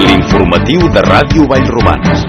L'informatiu de Ràdio Vallromanes.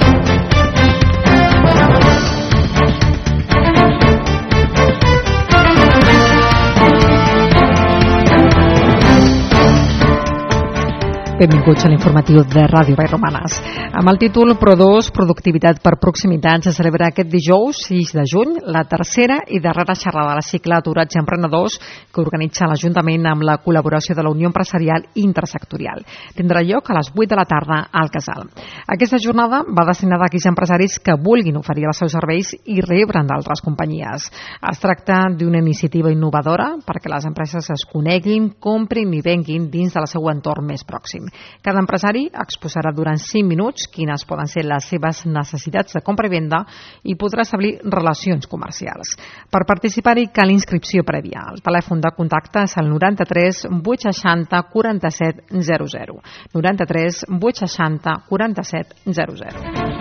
Benvinguts a l'informatiu de Ràdio Vallromanes. Amb el títol Pro2, Productivitat per Proximitat, se celebra aquest dijous, 6 de juny, la tercera i darrera xerrada de la cicle Aturats i Emprenedors que organitza l'Ajuntament amb la col·laboració de la Unió Empresarial Intersectorial. Tindrà lloc a les 8 de la tarda al Casal. Aquesta jornada va destinada a aquells empresaris que vulguin oferir els seus serveis i rebre'n d'altres companyies. Es tracta d'una iniciativa innovadora perquè les empreses es coneguin, comprin i venguin dins del seu entorn més pròxim. Cada empresari exposarà durant 5 minuts quines poden ser les seves necessitats de compra i venda i podrà establir relacions comercials. Per participar-hi cal inscripció prèvia. El telèfon de contacte és el 93 860 47 00. 93 860 47 00.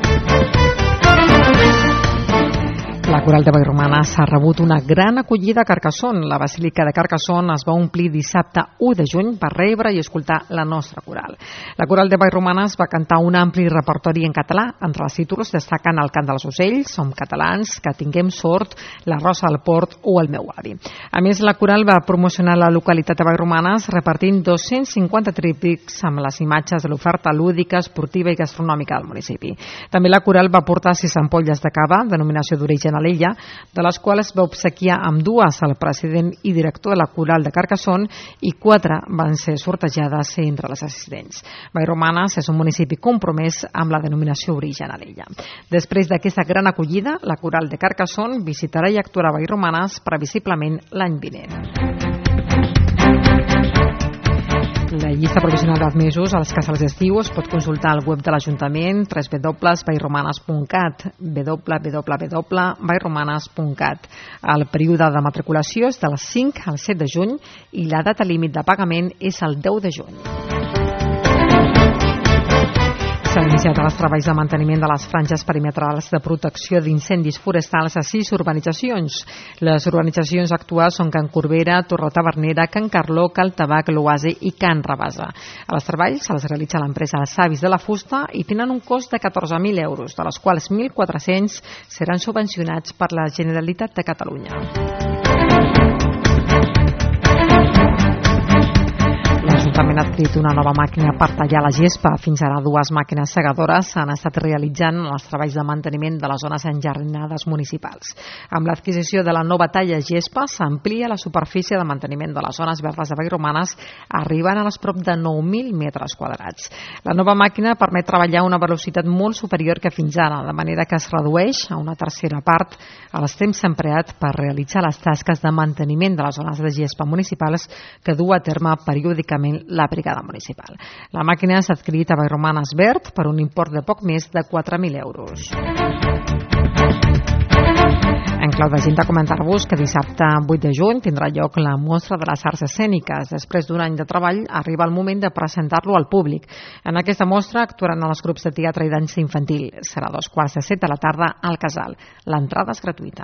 La Coral de Vallromanes ha rebut una gran acollida a Carcassonne. La Basílica de Carcassonne es va omplir dissabte 1 de juny per rebre i escoltar la nostra coral. La Coral de Vallromanes va cantar un ampli repertori en català. Entre els títols destaquen El cant dels ocells, Som catalans, Que tinguem sort, La rosa del port o El meu avi. A més, la coral va promocionar la localitat de Vallromanes repartint 250 tríptics amb les imatges de l'oferta lúdica, esportiva i gastronòmica del municipi. També la coral va portar 6 ampolles de cava, denominació d'origen a l'Illa, de les quals va obsequiar amb 2 al president i director de la Coral de Carcassonne i 4 van ser sortejades entre les assistents. Vallromanes és un municipi compromès amb la denominació origen a l'Illa. Després d'aquesta gran acollida, la Coral de Carcassonne visitarà i actuarà a Vallromanes previsiblement l'any vinent. La llista provisional d'admesos als casals d'estiu es pot consultar al web de l'Ajuntament www.vallromanes.cat www.vallromanes.cat. El període de matriculació és del 5 al 7 de juny i la data límit de pagament és el 10 de juny. S'han iniciat els treballs de manteniment de les franges perimetrals de protecció d'incendis forestals a 6 urbanitzacions. Les urbanitzacions actuals són Can Corbera, Torre Tavernera, Can Carló, Cal Tabac, l'Oasi i Can Rabasa. Els treballs els realitza l'empresa Els Savis de la Fusta i tenen un cost de 14.000 euros, de les quals 1.400 seran subvencionats per la Generalitat de Catalunya. L'Ajuntament ha adquirit una nova màquina per tallar la gespa. Fins ara 2 màquines segadores han estat realitzant els treballs de manteniment de les zones enjardinades municipals. Amb l'adquisició de la nova talla gespa s'amplia la superfície de manteniment de les zones verdes de Vallromanes, arribant a les prop de 9.000 metres quadrats. La nova màquina permet treballar a una velocitat molt superior que fins ara, de manera que es redueix a una tercera part els temps empleats per realitzar les tasques de manteniment de les zones de gespa municipals que du a terme periòdicament la brigada municipal. La màquina s'ha adquirit a Vallromanes Verd per un import de poc més de 4.000 euros. En clau d'agenda, comentar-vos que dissabte 8 de juny tindrà lloc la mostra de les arts escèniques. Després d'un any de treball, arriba el moment de presentar-lo al públic. En aquesta mostra actuaran els grups de teatre i dansa infantil. Serà a 6:45 de la tarda al Casal. L'entrada és gratuïta.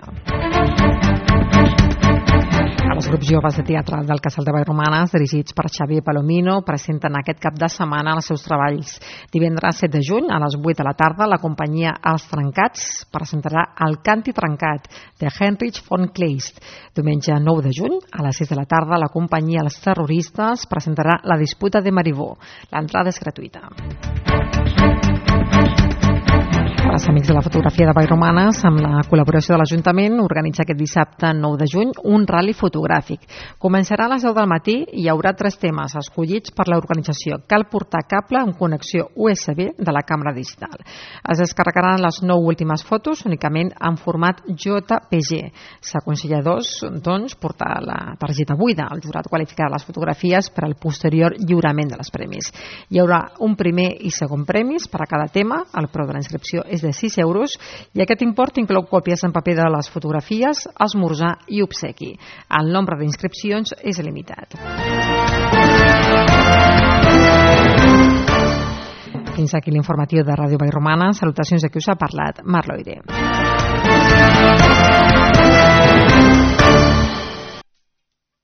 Els grups joves de teatre del Casal de Vallromanes, dirigits per Xavier Palomino, presenten aquest cap de setmana els seus treballs. Divendres 7 de juny, a les 8 de la tarda, la companyia Els Trencats presentarà El Canti Trencat, de Heinrich von Kleist. Diumenge 9 de juny, a les 6 de la tarda, la companyia Els Terroristes presentarà La disputa de Marivaux. L'entrada és gratuïta. Els Amics de la Fotografia de Vallromanes, amb la col·laboració de l'Ajuntament, organitza aquest dissabte 9 de juny un rally fotogràfic. Començarà a les 10 del matí i hi haurà 3 temes escollits per l'organització. Cal portar cable amb connexió USB de la càmera digital. Es descarregaran les 9 últimes fotos únicament en format JPG. S'aconsella doncs, portar la targeta buida. El jurat qualificarà les fotografies per al posterior lliurament de les premis. Hi haurà un primer i segon premis per a cada tema. El preu de la inscripció és de 6 euros i aquest import inclou còpies en paper de les fotografies, esmorzar i obsequi. El nombre d'inscripcions és limitat. Fins aquí l'informatiu de Ràdio Vallromanes. Salutacions de qui us ha parlat, Mar Loire.